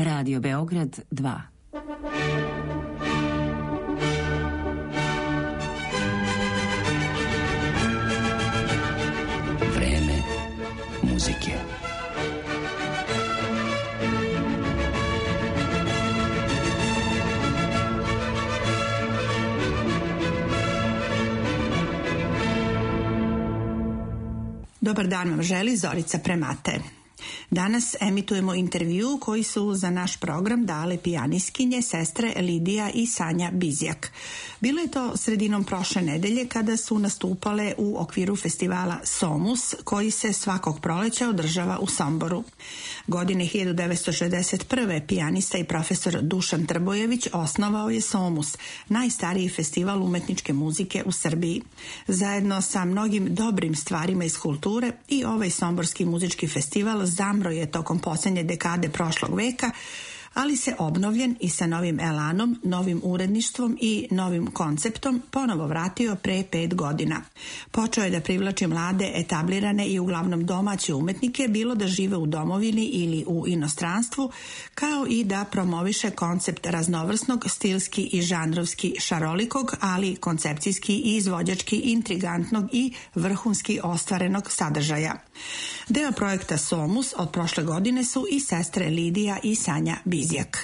Radio Beograd 2. Vreme muzike. Dobar dan vam želi Zorica Premate. Danas emitujemo intervju koji su za naš program dale pijanistkinje sestre Lidija i Sanja Bizjak. Bilo je to sredinom prošle nedelje kada su nastupale u okviru festivala Somus koji se svakog proleća održava u Somboru. Godine 1961. pijanista i profesor Dušan Trbojević osnovao je Somus, najstariji festival umetničke muzike u Srbiji. Zajedno sa mnogim dobrim stvarima iz kulture i ovaj somborski muzički festival zamro je tokom posljednje dekade prošlog veka, ali se obnovljen i sa novim elanom, novim uredništvom i novim konceptom ponovo vratio pre 5 godina. Počeo je da privlači mlade, etablirane i uglavnom domaće umetnike, bilo da žive u domovini ili u inostranstvu, kao i da promoviše koncept raznovrsnog, stilski i žanrovski šarolikog, ali koncepcijski i izvođački intrigantnog i vrhunski ostvarenog sadržaja. Deo projekta Somus od prošle godine su i sestre Lidija i Sanja Bizjak.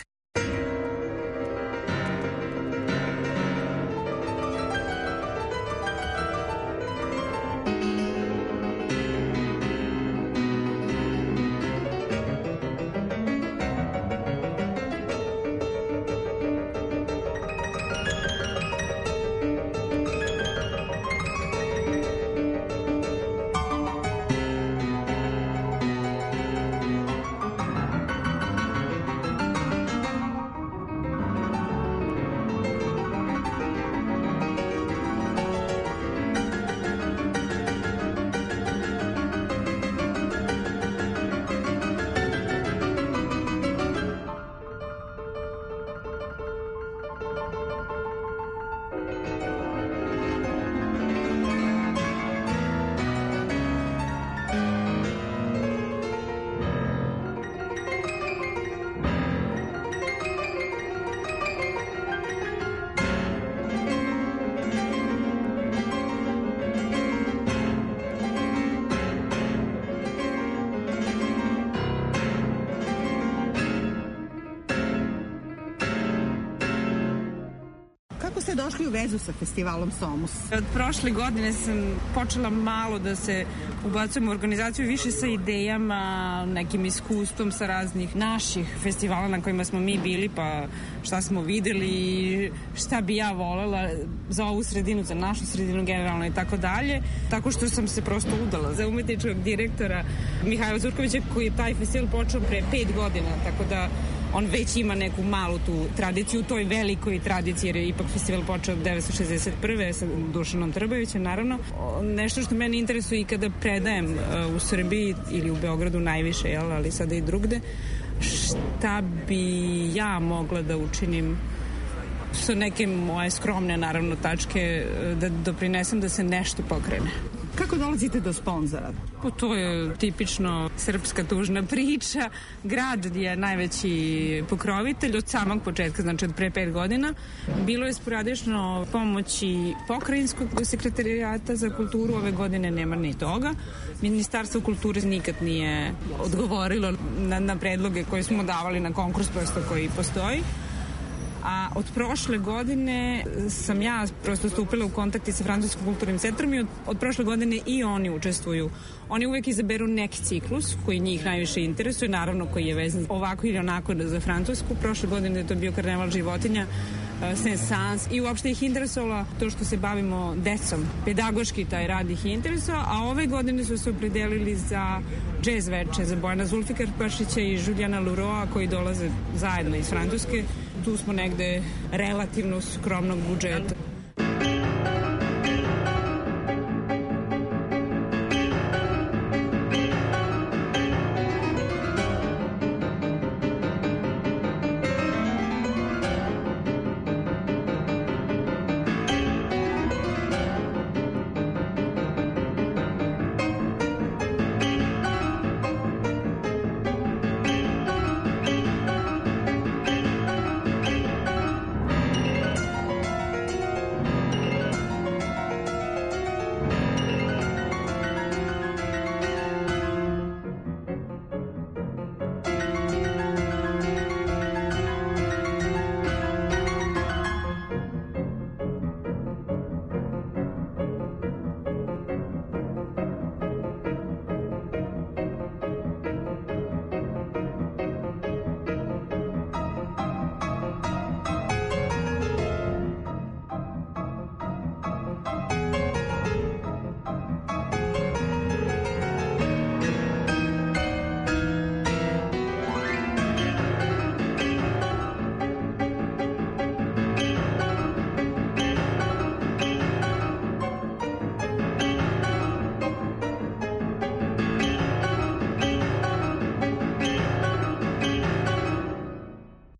Ste došli u vezu sa festivalom Somus? Od prošle godine sam počela malo da se ubacujem u organizaciju više sa idejama, nekim iskustvom sa raznih naših festivala na kojima smo mi bili, pa šta smo videli i šta bi ja volela za ovu sredinu, za našu sredinu generalno i tako dalje. Tako što sam se prosto udala za umetničkog direktora Mihajla Zurkovića koji je taj festival počeo pre 5 godina, tako da on već ima neku malu tu tradiciju, toj velikoj tradiciji, jer je ipak festival počeo od 1961. sa Dušanom Trbojevićem, naravno. Nešto što mene interesuje i kada predajem u Srbiji ili u Beogradu najviše, jel, ali sada i drugde, šta bi ja mogla da učinim sa neke moje skromne, naravno, tačke, da doprinesem da se nešto pokrene. Kako dolazite do sponzora? To je tipično srpska tužna priča. Grad je najveći pokrovitelj od samog početka, znači od pre 5 godina. Bilo je sporadično pomoći pokrajinskog sekretarijata za kulturu, ove godine nema ni toga. Ministarstvo kulture nikad nije odgovorilo na predloge koje smo davali na konkurs prosto koji postoji. A od prošle godine sam ja prosto stupila u kontakti sa Francuskim kulturnim centrom i od prošle godine i oni učestvuju. Oni uvek izaberu neki ciklus koji njih najviše interesuje, naravno koji je vezan ovako ili onako za Francusku. Prošle godine je to bio Karneval životinja, Saint-Saëns i uopšte ih interesovalo to što se bavimo decom. Pedagoški taj rad ih interesovao, a ove godine su se opredelili za džez veče, za Bojana Zulfikar-Pašića i Juliana Leroya koji dolaze zajedno iz Francuske. Tu smo negde relativno skromnog budžeta.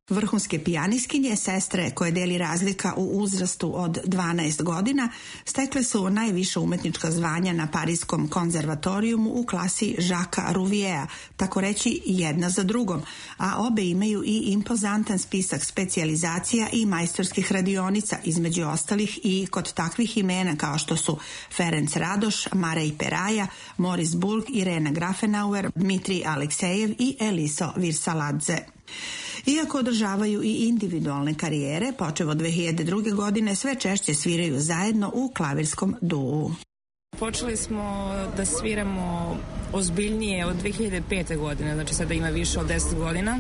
Vrhunske pijaniskinje, sestre koje deli razlika u uzrastu od 12 godina, stekle su najviša umetnička zvanja na Pariskom konzervatorijumu u klasi Jacquesa Rouviera, tako reći jedna za drugom, a obe imaju i impozantan spisak specijalizacija i majstorskih radionica, između ostalih i kod takvih imena kao što su Ferenc Radoš, Marej Peraja, Moris Bulk, Irena Grafenauer, Dmitrij Aleksejev i Eliso Virsaladze. Iako održavaju i individualne karijere, počev od 2002. godine sve češće sviraju zajedno u klavirskom duu. Počeli smo da sviramo ozbiljnije od 2005. godine, znači sada ima više od 10 godina,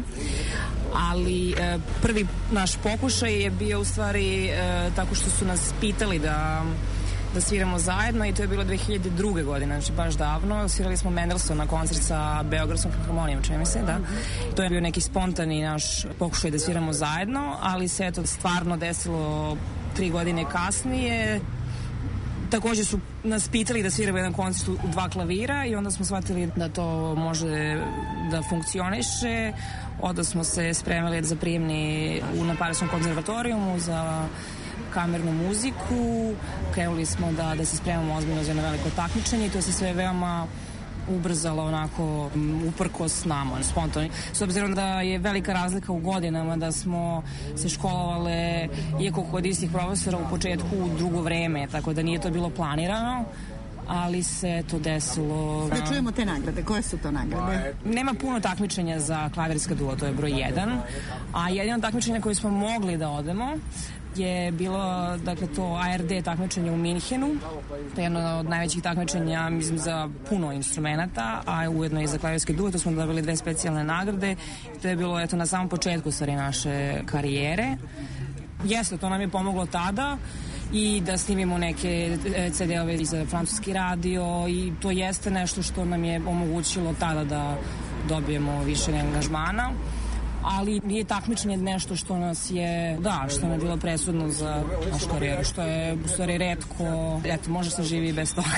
ali prvi naš pokušaj je bio u stvari tako što su nas pitali da sviramo zajedno i to je bilo 2002. godine, znači baš davno. Svirali smo Mendelssohna koncert sa Beogradskom filharmonijom, čini mi se, da. To je bio neki spontani naš pokušaj da sviramo zajedno, ali se to stvarno desilo 3 godine kasnije. Također su nas pitali da sviramo jedan koncert u 2 klavira i onda smo shvatili da to može da funkcioniše. Onda smo se spremili za prijemni na Pariskom konzervatorijumu za kamernu muziku, krenuli smo da se spremamo ozbiljno za jedno veliko takmičenje i to se sve veoma ubrzalo onako uprkos nama, spontano. S obzirom da je velika razlika u godinama, da smo se školovale, iako kod istih profesora u početku u drugo vreme, tako da nije to bilo planirano, ali se to desilo. Da čujemo te nagrade. Koje su to nagrade? Nema puno takmičenja za klavirska duo, to je broj 1, a jedino takmičenje koje smo mogli da odemo je bilo, dakle, to ARD takmičenje u Minhenu. To je jedno od najvećih takmičenja, mislim, za puno instrumenta, a ujedno i za klavirske duo. To smo dobili 2 specijalne nagrade. To je bilo, eto, na samom početku stvari naše karijere. Jeste, to nam je pomoglo tada i da snimimo neke CD-ove za francuski radio i to jeste nešto što nam je omogućilo tada da dobijemo više angažmana. Ali nije takmičenje nešto što nas je, što nam je bilo presudno za našu karijeru, što je u stvari retko, eto, može se živi i bez toga.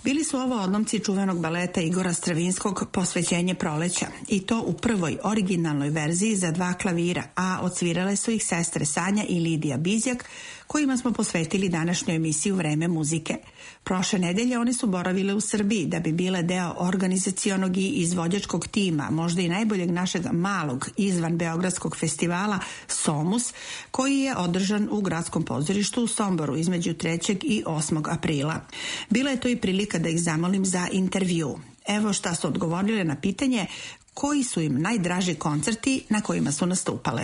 Bili su ovo odlomci čuvenog baleta Igora Stravinskog Posvećenje proleća i to u prvoj originalnoj verziji za 2 klavira, a odsvirale su ih sestre Sanja i Lidija Bizjak, kojima smo posvetili današnju emisiju Vreme muzike. Prošle nedelje one su boravile u Srbiji da bi bile deo organizacionog i izvođačkog tima, možda i najboljeg našeg malog izvan beogradskog festivala Somus, koji je održan u Gradskom pozorištu u Somboru između 3. i 8. aprila. Bila je to i prilika da ih zamolim za intervju. Evo šta su odgovorile na pitanje koji su im najdraži koncerti na kojima su nastupale.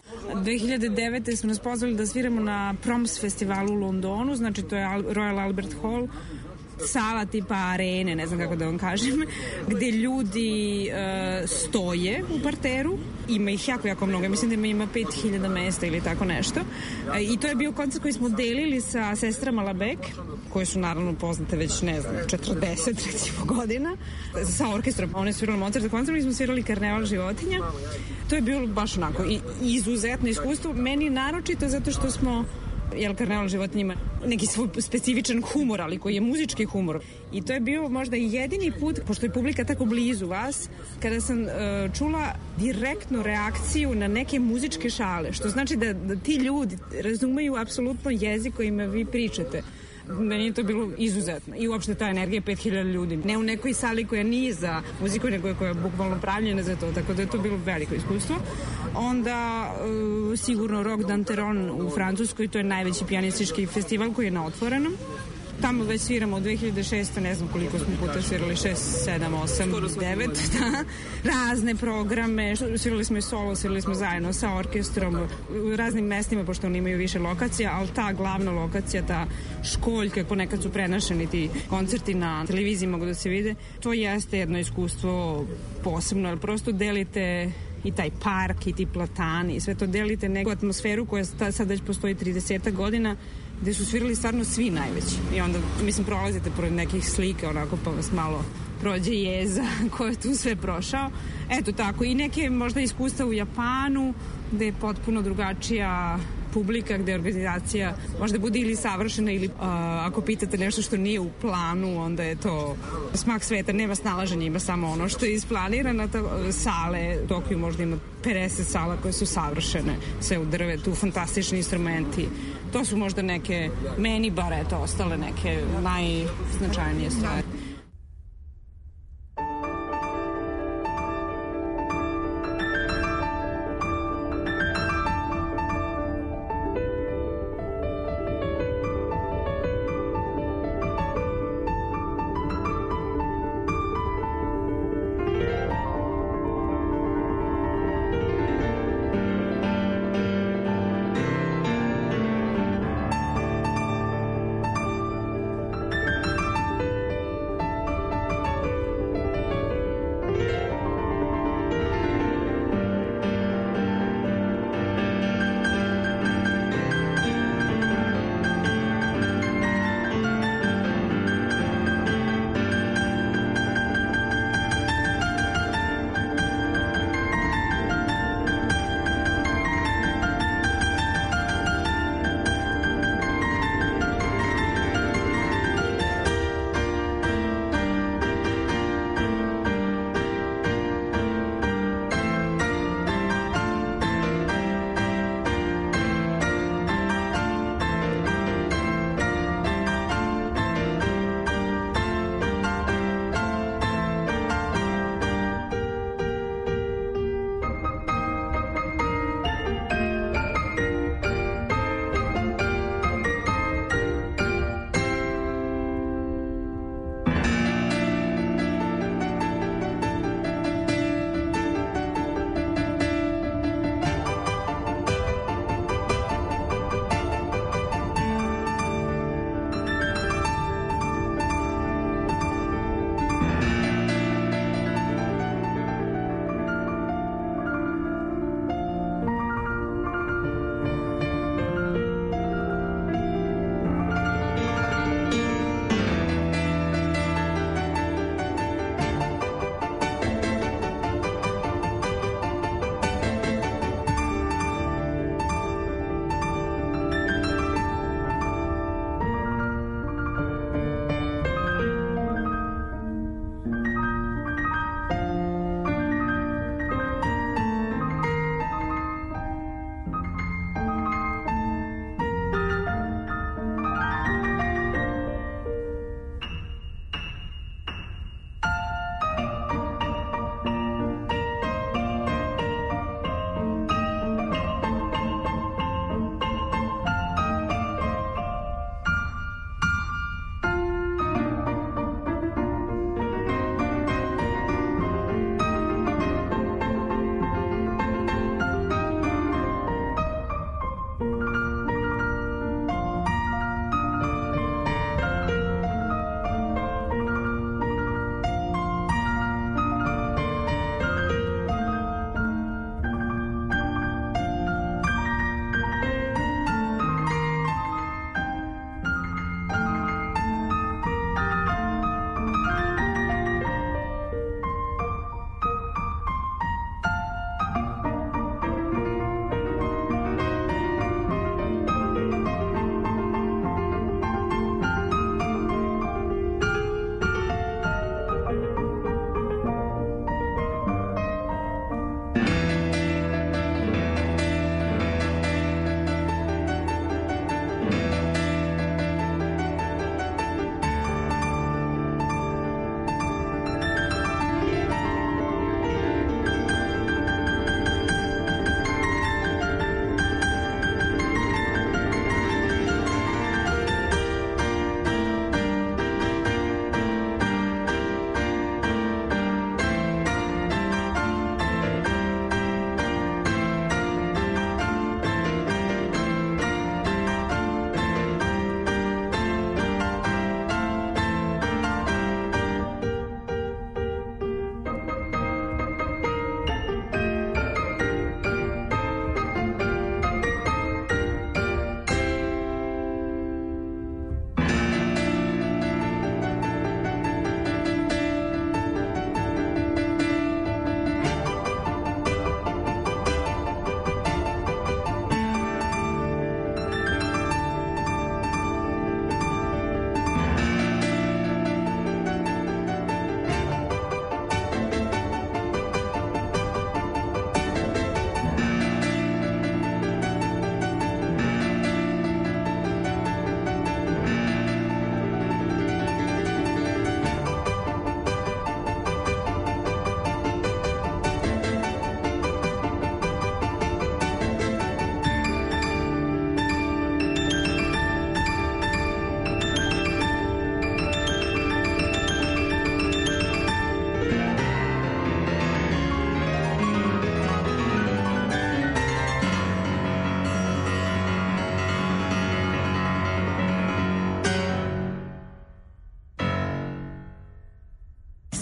2009. smo nas pozvali da sviramo na Proms festivalu u Londonu, znači to je Royal Albert Hall, sala tipa arene, ne znam kako da vam kažem, gde ljudi stoje u parteru, ima ih jako mnogo, mislim da ima 5000 mesta ili tako nešto. I to je bio koncert koji smo delili sa sestrama Labek, koje su naravno poznate već, ne znam, 40 recimo godina, sa orkestrom. One su svirali Mozart za koncert, mi smo svirali Karneval životinja. To je bilo baš onako izuzetno iskustvo. Meni naročito zato što smo Karneval životinja ima neki svoj specifičan humor, ali koji je muzički humor. I to je bio možda jedini put, pošto je publika tako blizu vas, kada sam čula direktnu reakciju na neke muzičke šale, što znači da ti ljudi razumeju apsolutno jezik kojima vi pričate. Meni je to bilo izuzetno. I uopšte ta energija 5000 ljudi. Ne u nekoj sali koja nije za muziku, nego koja je bukvalno pravljena za to. Tako da je to bilo veliko iskustvo. Onda sigurno Rock d'Anteron u Francuskoj, to je najveći pijanistički festival koji je na otvorenom. Tamo već sviramo od 2006. Ne znam koliko smo puta svirali, 6, 7, 8, 9, da. Razne programe, svirali smo i solo, svirali smo zajedno sa orkestrom u raznim mestima, pošto oni imaju više lokacija, ali ta glavna lokacija, ta školjka, ponekad su prenašeni ti koncerti na televiziji, mogu da se vide, to jeste jedno iskustvo posebno, jer prosto delite i taj park i ti platani i sve to delite neku atmosferu koja sad već postoji 30 godina, gde su svirali stvarno svi najveći. I onda, mislim, prolazite pored nekih slika, onako, pa vas malo prođe jeza ko je tu sve prošao. Eto tako, i neke možda iskustva u Japanu, gde je potpuno drugačija publika, gde organizacija možda bude ili savršena ili ako pitate nešto što nije u planu, onda je to smak sveta, nema snalaženja, ima samo ono što je isplanirano. Sale, u Tokiju možda ima 50 sala koje su savršene, sve u drvetu, fantastični instrumenti. To su možda neke, meni bar eto, ostale neke najznačajnije stvari.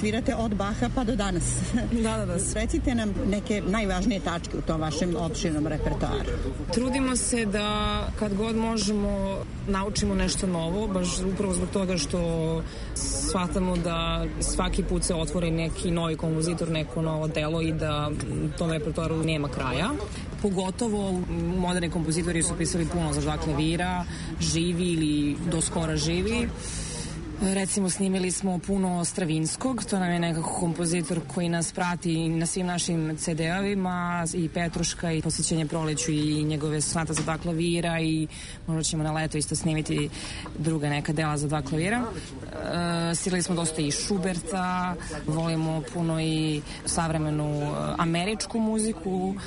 svirate od Baha pa do danas. Da. Recite nam neke najvažnije tačke u tom vašem opširnom repertoaru. Trudimo se da kad god možemo naučimo nešto novo, baš upravo zbog toga što shvatamo da svaki put se otvori neki novi kompozitor, neko novo delo i da tom repertoaru nema kraja. Pogotovo moderni kompozitori su pisali puno za dva klavira, živi ili do skora živi. Recimo, snimili smo puno Stravinskog, to nam je nekako kompozitor koji nas prati na svim našim CD-ovima, i Petruška, i Posvećenje proleću, i njegove sonata za dva klavira, i možda ćemo na leto isto snimiti druga neka dela za dva klavira. Svirali smo dosta i Schuberta, volimo puno i savremenu američku muziku,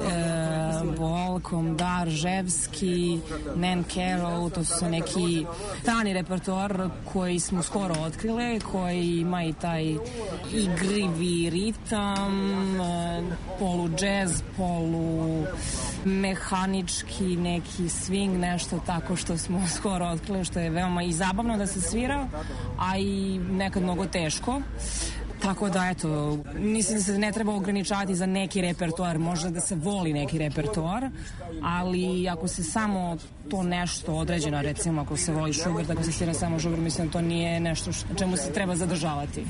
Bolkom, Ževski, Nan Carroll, to su neki strani repertoar koji smo skoro otkrile, koji ima i taj igrivi ritam, polu džez, polu mehanički neki swing, nešto tako što smo skoro otkrile, što je veoma i zabavno da se svira, a i nekad mnogo teško. Tako da, eto, mislim da se ne treba ograničavati za neki repertoar, možda da se voli neki repertoar, ali ako se samo to nešto određeno, recimo ako se voli Schubert, ako se svira samo Schubert, mislim da to nije nešto na čemu se treba zadržavati.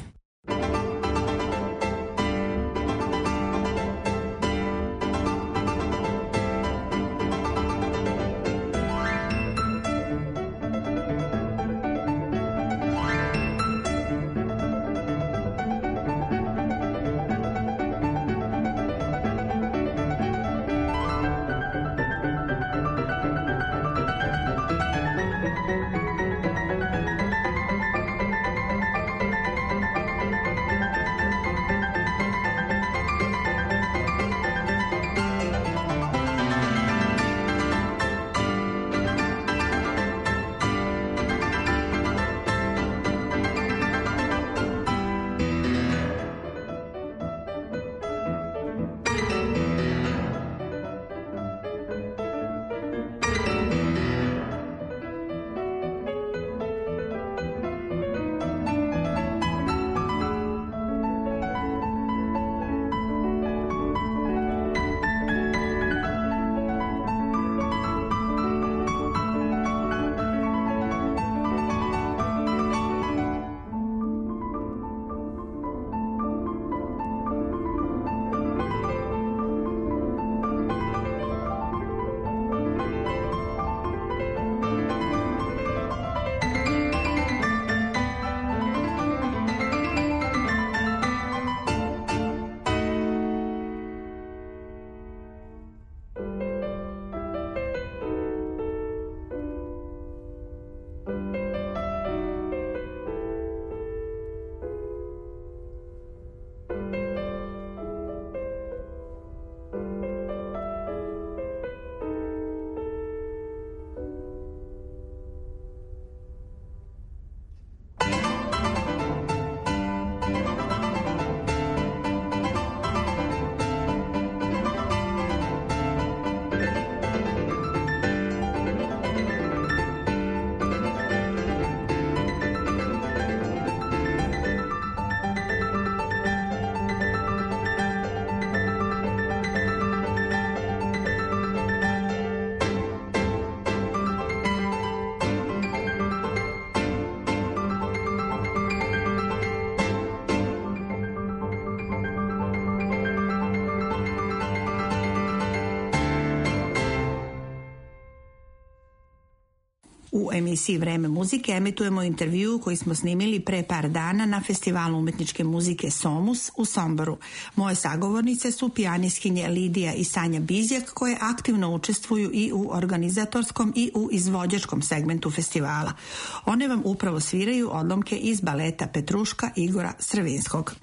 U emisiji Vreme muzike emitujemo intervju koji smo snimili pre par dana na Festivalu umetničke muzike Somus u Somboru. Moje sagovornice su pijanistkinje Lidija i Sanja Bizjak, koje aktivno učestvuju i u organizatorskom i u izvođačkom segmentu festivala. One vam upravo sviraju odlomke iz baleta Petruška Igora Stravinskog.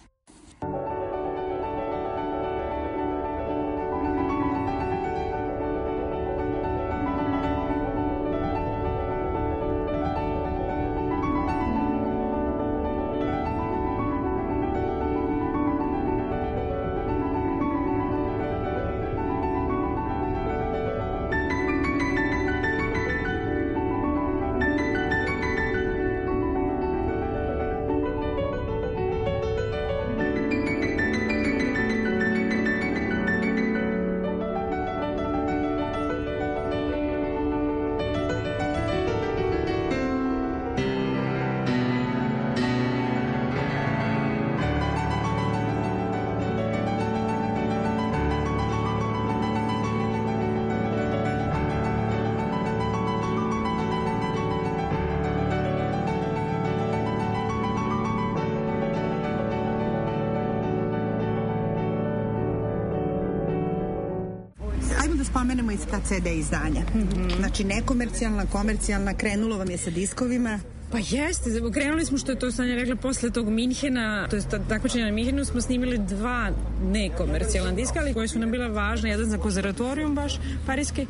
da spomenemo i ta CD izdanja. Znači, nekomercijalna, komercijalna, krenulo vam je sa diskovima. Pa jeste, krenuli smo, što je to Sanja rekla, posle tog Minhena, to je takmičenja na Minhenu, smo snimili 2 nekomercijalna diska, ali koje su nam bila važna, jedan za konzervatorijum baš, parijski.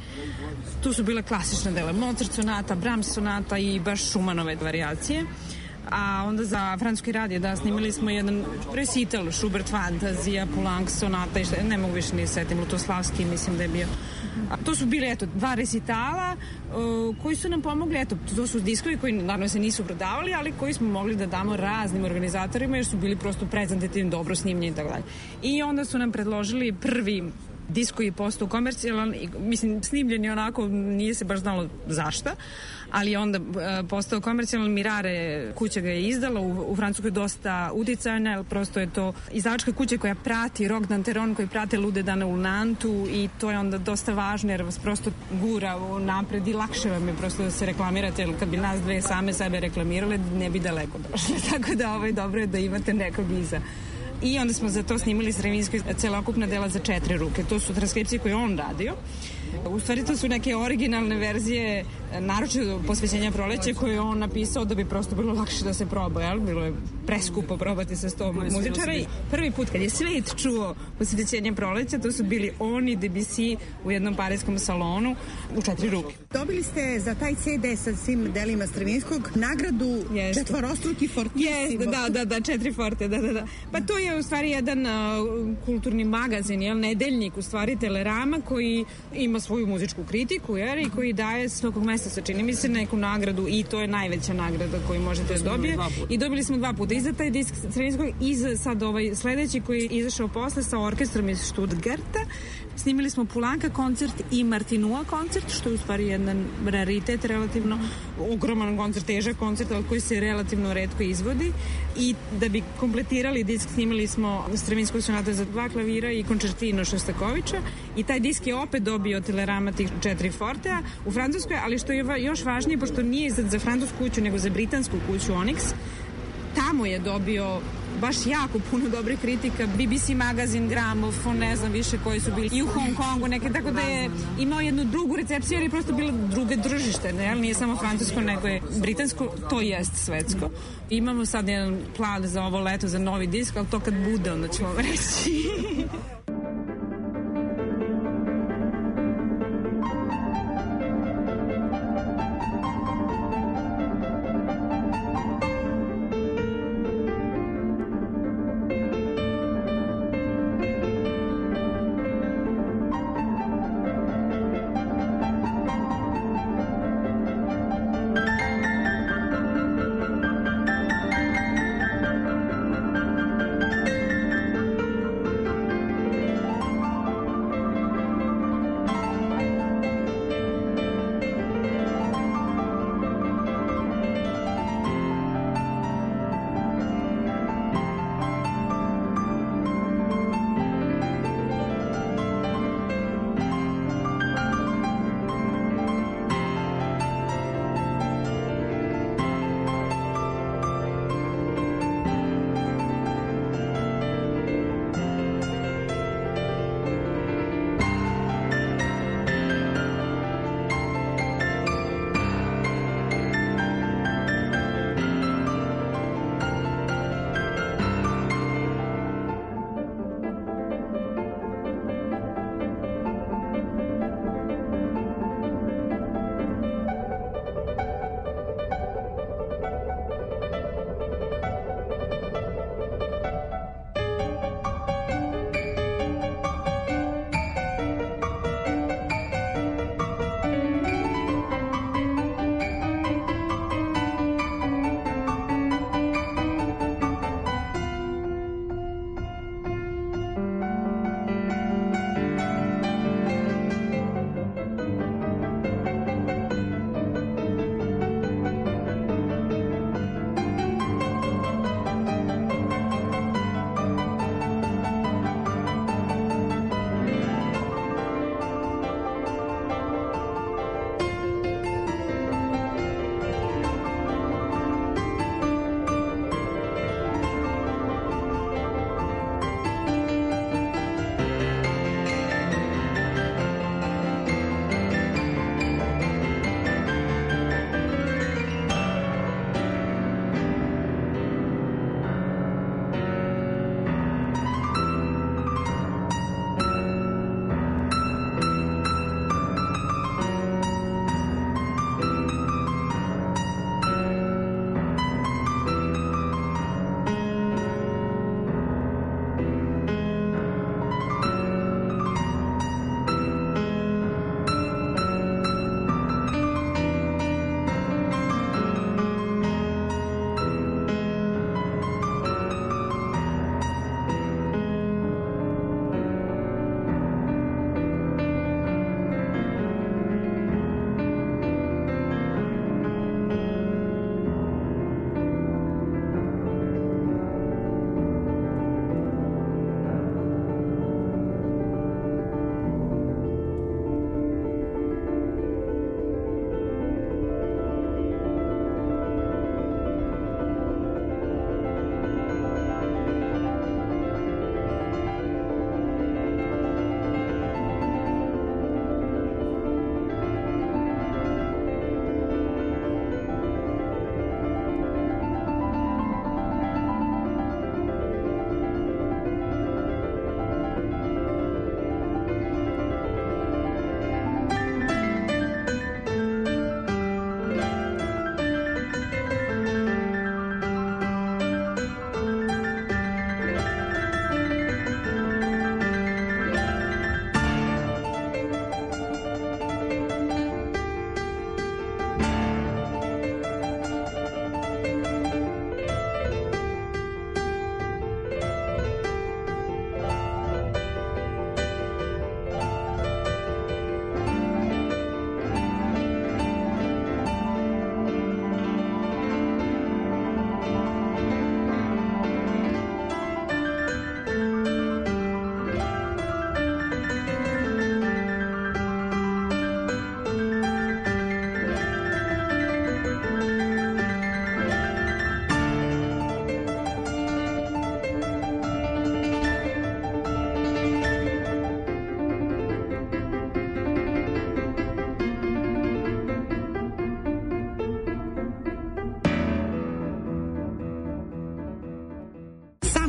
Tu su bile klasične dele, Mozart sonata, Brahms sonata i baš Schumannove varijacije. A onda za francuski radio, snimili smo jedan recital, Schubert Fantazija, Poulenc sonata i što, ne mogu više ni setim, Lutoslavski mislim da je bio. A to su bili, 2 recitala koji su nam pomogli, to su diskovi koji naravno se nisu prodavali, ali koji smo mogli da damo raznim organizatorima jer su bili prosto prezentativni, dobro snimljeni i tako dalje. I onda su nam predložili prvi disk koji je postao komercijalan, mislim, snimljen je onako, nije se baš znalo zašta, ali onda postao komercijalan. Mirare kuća ga je izdala, u Francuskoj dosta uticajna, jer prosto je to izdavačka kuća koja prati Rock Danteron, koji prate Lude dane u Nantu i to je onda dosta važno jer vas prosto gura napred i lakše vam je prosto da se reklamirate, jer kad bi nas dve same sebe reklamirale, ne bi daleko došle, tako da dobro je da imate nekog iza. I onda smo za to snimili Stravinskoj celokupna dela za 4 ruke. To su transkripcije koje on radio. U stvari to su neke originalne verzije, naročito posvećenja Proleće, koje je on napisao da bi prosto bilo lakše da se proba, jel? Bilo je preskupo probati sa 100 muzičara. I prvi put kad je svet čuo posvećenje Proleća, to su bili on i Debussy u jednom parijskom salonu u 4 ruke. Dobili ste za taj CD sa svim delima Stravinskog nagradu četvorostruki fortissimo. Jeste, da, 4 forte, da. Pa to je u stvari jedan kulturni magazin, jel, nedeljnik, u stvari Telerama, koji ima svoju muzičku kritiku, jer, i koji daje svakog meseca, čini mi se, neku nagradu i to je najveća nagrada koju možete da dobije. I dobili smo 2 puta i za taj disk Stravinskog i za sad ovaj sledeći koji je izašao posle sa orkestrom iz Stuttgarta. Snimili smo Poulenca koncert i Martinua koncert, što je u stvari jedan raritet, relativno ogroman koncert, težak koncert, ali koji se relativno retko izvodi. I da bi kompletirali disk, snimili smo Stravinskog sonata za 2 klavira i koncertino Šostakovića i taj disk je opet dobio Telerama tih 4 fortea u Francuskoj, ali što je još važnije, pošto nije za francusku kuću, nego za britansku kuću Onyx, tamo je dobio baš jako puno dobrih kritika, BBC magazin, Gramofon, ne znam više koji su bili i u Hong Kongu neke, tako da je imao jednu drugu recepciju, jer je prosto bilo druge tržište, nije samo francusko, nego je britansko, to jest svetsko. Imamo sad jedan plan za ovo leto, za novi disk, ali to kad bude, onda ćemo vam reći.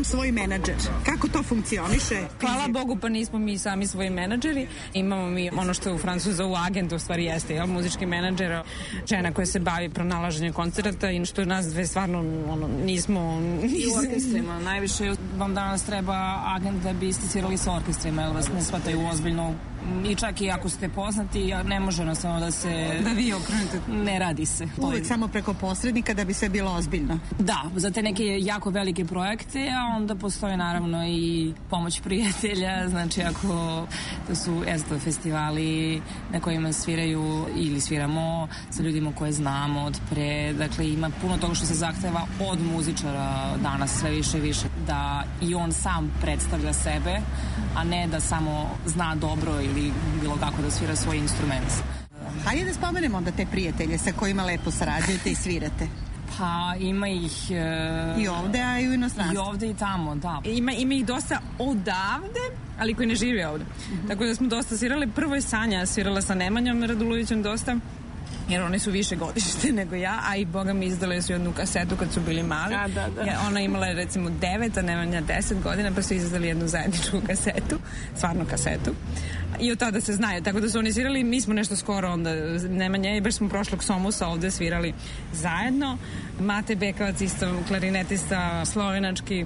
svoj menadžer. Kako to funkcioniše? Hvala Bogu, pa nismo mi sami svoji menadžeri. Imamo mi ono što u Francusku zovu agent, u stvari jeste, jel, muzički menadžer, žena koja se bavi pronalaženjem koncerata i što nas dve stvarno nismo u orkestrima. Najviše vam danas treba agent da biste svirali sa orkestrima, jer vas ne shvataju ozbiljno. I čak i ako ste poznati, ne može jednostavno da vi okrenete. Ne radi se. Uvek samo preko posrednika da bi sve bilo ozbiljno. Da, za te neke jako velike projekte, a onda postoje naravno i pomoć prijatelja, znači ako to su festivali na kojima sviraju ili sviramo sa ljudima koje znamo od pre, dakle ima puno toga što se zahteva od muzičara danas sve više i više, da i on sam predstavlja sebe, a ne da samo zna dobro ili bilo kako da svira svoj instrument. Hajde da spomenemo onda te prijatelje sa kojima lepo sarađujete i svirate. Pa ima ih... I ovde, a i u inostranstvu. I ovde i tamo, da. Ima ih dosta odavde, ali koji ne žive ovde. Tako da smo dosta svirali. Prvo je Sanja svirala sa Nemanjom Radulovićem dosta, jer one su više godište nego ja, a i Boga mi izdale su jednu kasetu kad su bili mali. Da. Ona imala je recimo 9, a Nemanja 10 godina, pa su izdali jednu zajedničku kasetu, stvarno kasetu. I od tada se znaju, tako da su oni svirali, mi smo nešto skoro onda, Nemanja i baš smo prošlog Somusa ovde svirali zajedno. Mate Bekavac, isto klarinetista, slovenački,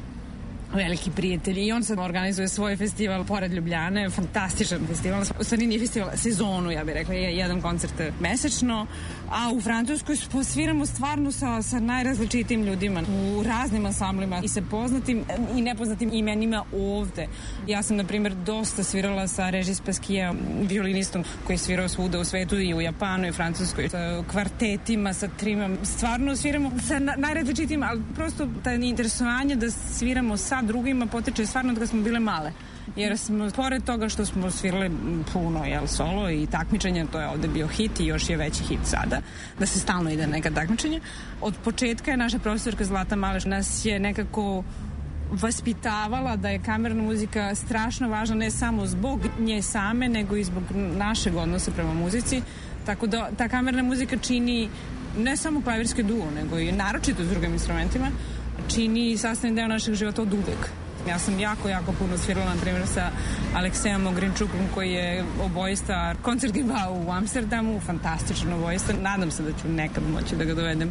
veliki prijatelji, i on sad organizuje svoj festival pored Ljubljane, fantastičan festival, u stvari nije festival, sezonu, ja bih rekla, jedan koncert mesečno, a u Francuskoj sviramo stvarno sa najrazličitijim ljudima, u raznim ansamblima i sa poznatim i nepoznatim imenima ovde. Ja sam, na primjer, dosta svirala sa Regis Pasquier, violinistom koji je svirao svuda u svetu, i u Japanu i Francuskoj, sa kvartetima, sa trima, stvarno sviramo sa najrazličitijim, ali prosto ta interesovanje da sviramo sa drugima potiče stvarno od kada smo bile male. Jer smo, pored toga što smo svirali puno, solo i takmičenja, to je ovde bio hit i još je veći hit sada, da se stalno ide neka takmičenja. Od početka je naša profesorka Zlata Maleš nas je nekako vaspitavala da je kamerna muzika strašno važna, ne samo zbog nje same, nego i zbog našeg odnosa prema muzici. Tako da ta kamerna muzika čini ne samo klavirski duo, nego i naročito s drugim instrumentima, čini sastavni deo našeg života od uvek. Ja sam jako puno svirala, na primjer, sa Aleksejom Ogrinčukom, koji je obojista koncertgiba u Amsterdamu, fantastičan obojista. Nadam se da ću nekad moći da ga dovedem.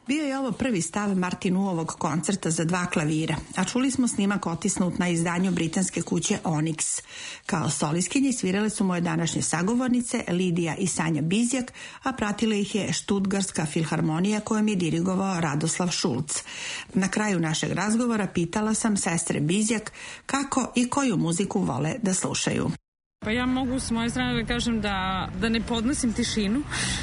Bio je ovo prvi stav Martinuovog koncerta za 2 klavira, a čuli smo snimak otisnut na izdanju britanske kuće Onyx. Kao solistkinje svirale su moje današnje sagovornice Lidija i Sanja Bizjak, a pratile ih je Stuttgartska filharmonija kojom je dirigovao Radoslav Šulc. Na kraju našeg razgovora pitala sam sestre Bizjak kako i koju muziku vole da slušaju. Pa ja mogu s moje strane da kažem da ne podnosim tišinu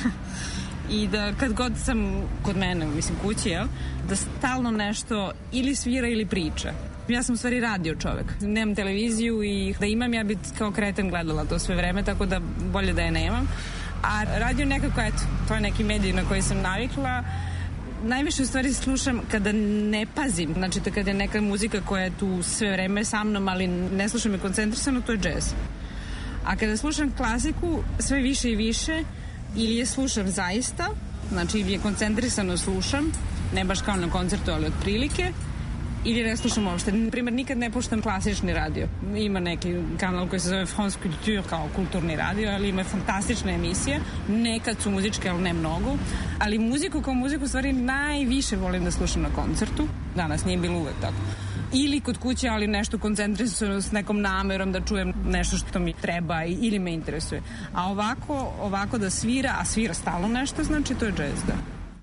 i da kad god sam kod mene, mislim kući, jel, da stalno nešto ili svira ili priča. Ja sam u stvari radio čovek. Nemam televiziju i da imam, ja bi kao kreten gledala to sve vreme, tako da bolje da je nemam. A radio nekako, eto, to je neki medij na koji sam navikla. Najviše u stvari slušam kada ne pazim, znači da kada je neka muzika koja je tu sve vreme sa mnom, ali ne slušam je koncentrisano, to je džez. A kada slušam klasiku, sve više i više, ili je slušam zaista, znači ili je koncentrisano slušam, ne baš kao na koncertu, ali otprilike, ili ne slušam uopšte. Na primjer, nikad ne puštam klasični radio. Ima neki kanal koji se zove France Culture kao kulturni radio, ali ima fantastične emisije. Nekad su muzičke, ali ne mnogo. Ali muziku kao muziku stvari najviše volim da slušam na koncertu. Danas nije bilo uvek tako. Ili kod kuće, ali nešto koncentrisano s nekom namerom da čujem nešto što mi treba ili me interesuje. A ovako da svira, a svira stalno nešto, znači to je džez, da.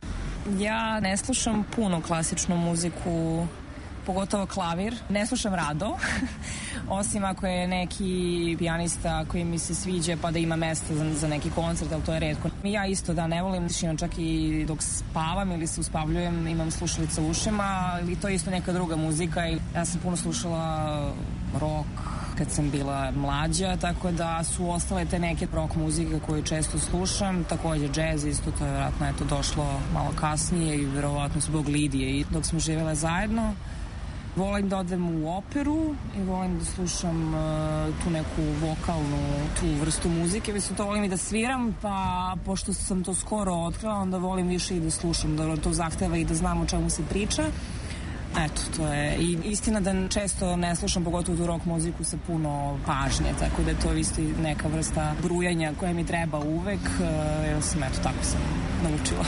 Ja ne slušam puno klasičnu muziku, pogotovo klavir. Ne slušam rado, osim ako je neki pijanista koji mi se sviđa pa da ima mesta za neki koncert, ali to je retko. Ja isto da ne volim tišinu, čak i dok spavam ili se uspavljujem, imam slušalice u ušima, ili to je isto neka druga muzika. Ja sam puno slušala rock kad sam bila mlađa, tako da su ostale te neke rock muzike koju često slušam, takođe džez isto, to je vjerojatno došlo malo kasnije i vjerovatno zbog Lidije i dok smo živjele zajedno. Volim da odem u operu i volim da slušam tu neku vokalnu, tu vrstu muzike. Mislim, to volim i da sviram, pa pošto sam to skoro otkrila, onda volim više i da slušam, da to zahteva i da znam o čemu se priča. Eto, to je i istina da često ne slušam, pogotovo tu rock muziku sa puno pažnje, tako da je to isto neka vrsta brujanja koja mi treba uvek, jer sam, eto, tako sam naučila.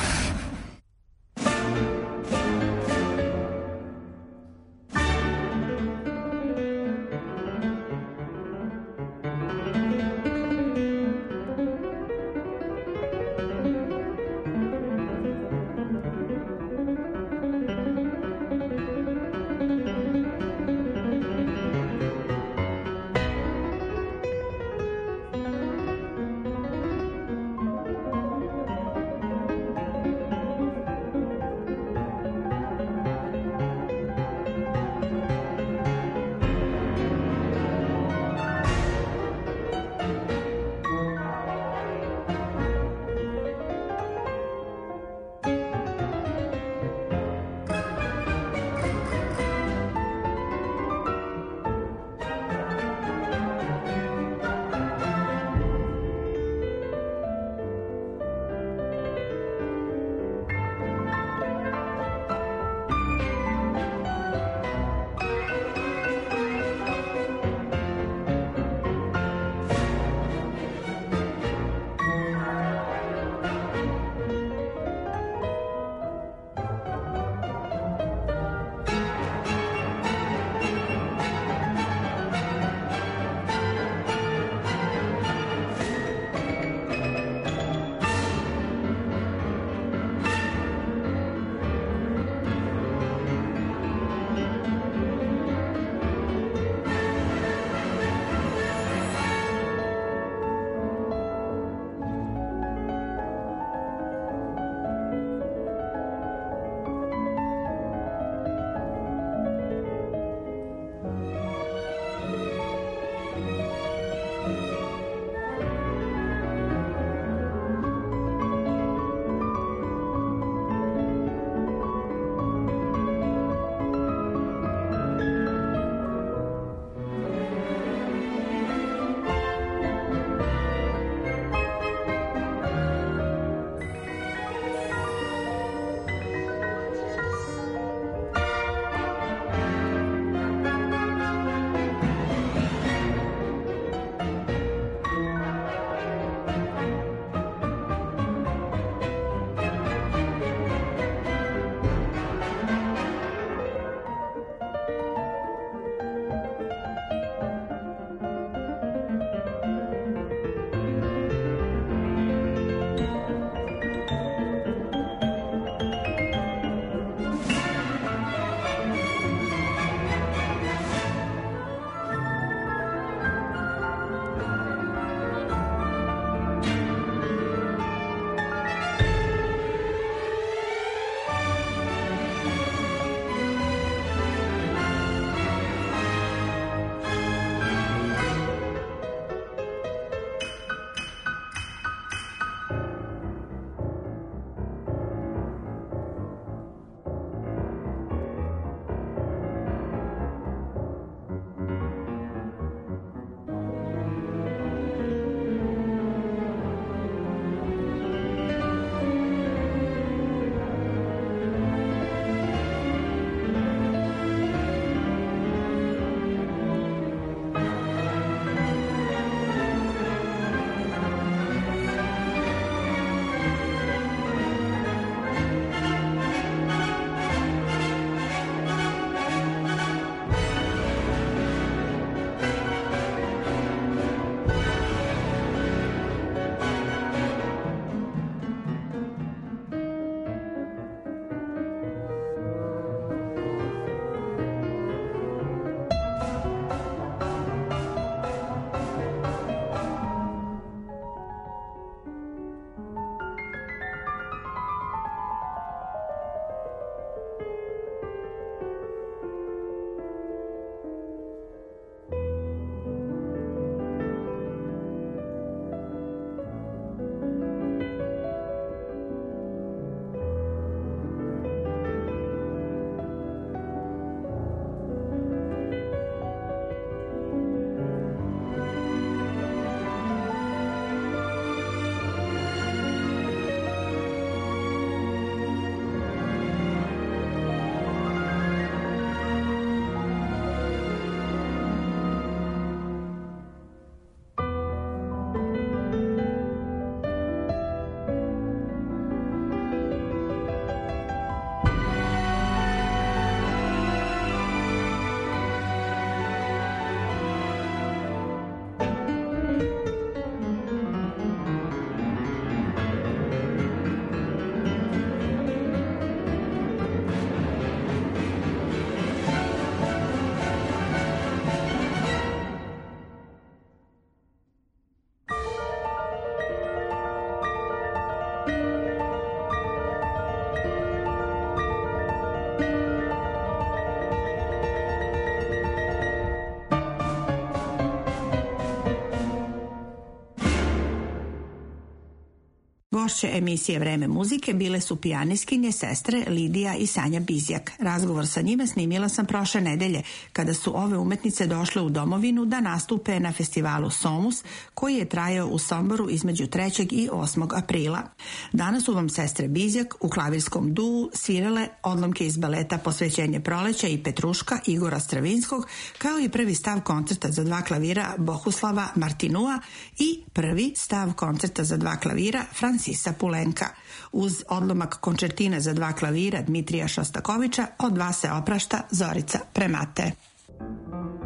Gošće emisije Vreme muzike bile su pijaniskinje sestre Lidija i Sanja Bizjak. Razgovor sa njima snimila sam prošle nedelje, kada su ove umetnice došle u domovinu da nastupe na festivalu Somus, koji je trajao u Somboru između 3. i 8. aprila. Danas su vam sestre Bizjak u klavirskom duu svirale odlomke iz baleta Posvećenje proleća i Petruška Igora Stravinskog, kao i prvi stav koncerta za 2 klavira Bohuslava Martinua i prvi stav koncerta za 2 klavira Francisa Pulenka. Uz odlomak končertina za 2 klavira Dmitrija Šostakovića od vas se oprašta Zorica Premate.